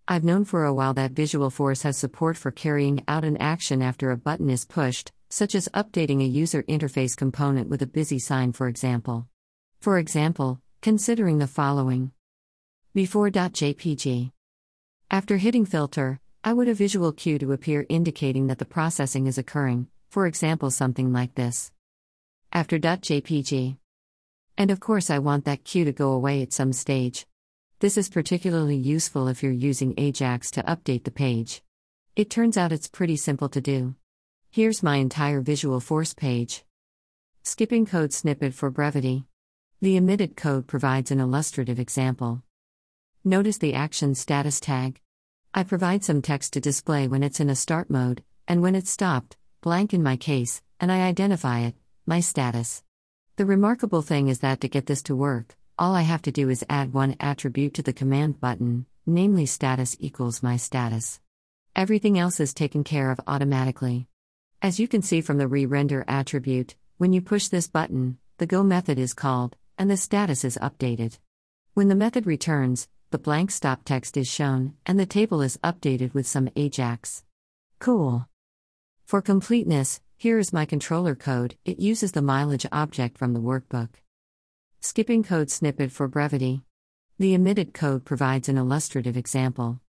I've known for a while that Visualforce has support for carrying out an action after a button is pushed, such as updating a user interface component with a busy sign, for example. For example, considering the following. Before.jpg. After hitting filter, I would a visual cue to appear indicating that the processing is occurring, for example something like this. After.jpg. And of course I want that cue to go away at some stage. This is particularly useful if you're using Ajax to update the page. It turns out it's pretty simple to do. Here's my entire Visualforce page. Skipping code snippet for brevity. The omitted code provides an illustrative example. Notice the action status tag. I provide some text to display when it's in a start mode, and when it's stopped, blank in my case, and I identify it, my status. The remarkable thing is that to get this to work, all I have to do is add one attribute to the command button, namely status equals my status. Everything else is taken care of automatically. As you can see from the re-render attribute, when you push this button, the go method is called, and the status is updated. When the method returns, the blank stop text is shown, and the table is updated with some Ajax. Cool. For completeness, here is my controller code. It uses the mileage object from the workbook. Skipping code snippet for brevity. The omitted code provides an illustrative example.